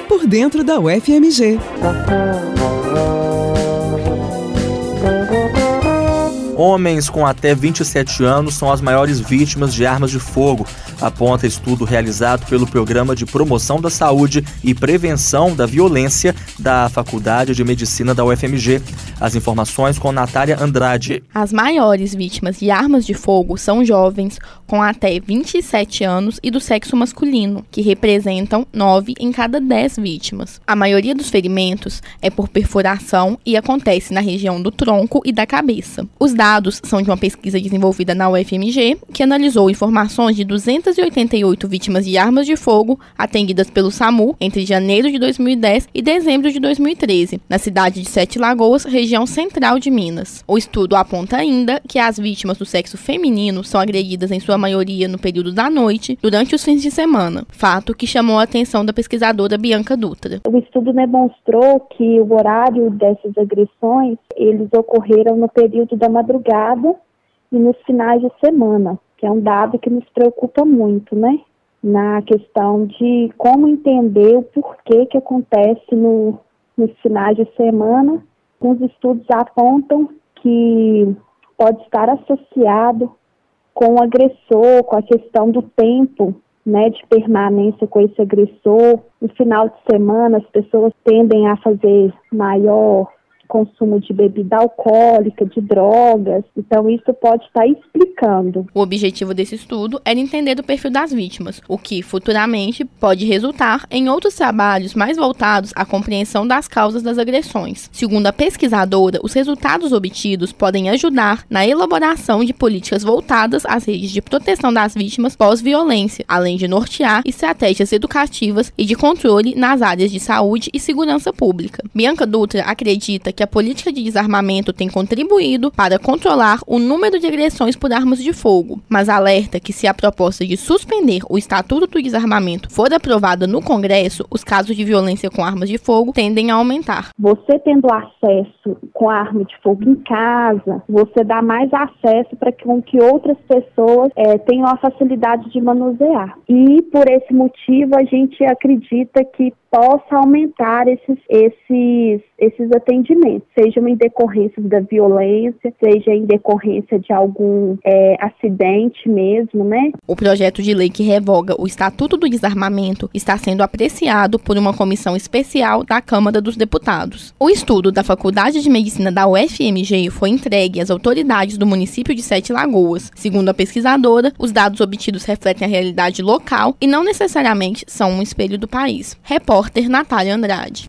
por dentro da UFMG. Homens com até 27 anos são as maiores vítimas de armas de fogo, aponta estudo realizado pelo Programa de Promoção da Saúde e Prevenção da Violência da Faculdade de Medicina da UFMG. As informações com Natália Andrade. As maiores vítimas de armas de fogo são jovens com até 27 anos e do sexo masculino, que representam 9 em cada 10 vítimas. A maioria dos ferimentos é por perfuração e acontece na região do tronco e da cabeça. Os dados são de uma pesquisa desenvolvida na UFMG, que analisou informações de 288 vítimas de armas de fogo atendidas pelo SAMU entre janeiro de 2010 e dezembro de 2013, na cidade de Sete Lagoas, região central de Minas. O estudo aponta ainda que as vítimas do sexo feminino são agredidas em sua maioria no período da noite, durante os fins de semana, fato que chamou a atenção da pesquisadora Bianca Dutra. O estudo demonstrou que o horário dessas agressões, eles ocorreram no período da madrugada e nos finais de semana, que é um dado que nos preocupa muito, né? Na questão de como entender o porquê que acontece nos finais de semana. Alguns estudos apontam que pode estar associado com o agressor, com a questão do tempo, né, de permanência com esse agressor. No final de semana, as pessoas tendem a fazer maior consumo de bebida alcoólica, de drogas, então isso pode estar explicando. O objetivo desse estudo era entender o perfil das vítimas, o que futuramente pode resultar em outros trabalhos mais voltados à compreensão das causas das agressões. Segundo a pesquisadora, os resultados obtidos podem ajudar na elaboração de políticas voltadas às redes de proteção das vítimas pós-violência, além de nortear estratégias educativas e de controle nas áreas de saúde e segurança pública. Bianca Dutra acredita que a política de desarmamento tem contribuído para controlar o número de agressões por armas de fogo, mas alerta que se a proposta de suspender o Estatuto do Desarmamento for aprovada no Congresso, os casos de violência com armas de fogo tendem a aumentar. Você tendo acesso com a arma de fogo em casa, você dá mais acesso para que outras pessoas tenham a facilidade de manusear. E por esse motivo a gente acredita que possa aumentar esses atendimentos, seja em decorrência da violência, seja em decorrência de algum acidente mesmo, né? O projeto de lei que revoga o Estatuto do Desarmamento está sendo apreciado por uma comissão especial da Câmara dos Deputados. O estudo da Faculdade de Medicina da UFMG foi entregue às autoridades do município de Sete Lagoas. Segundo a pesquisadora, os dados obtidos refletem a realidade local e não necessariamente são um espelho do país. Repórter Natália Andrade.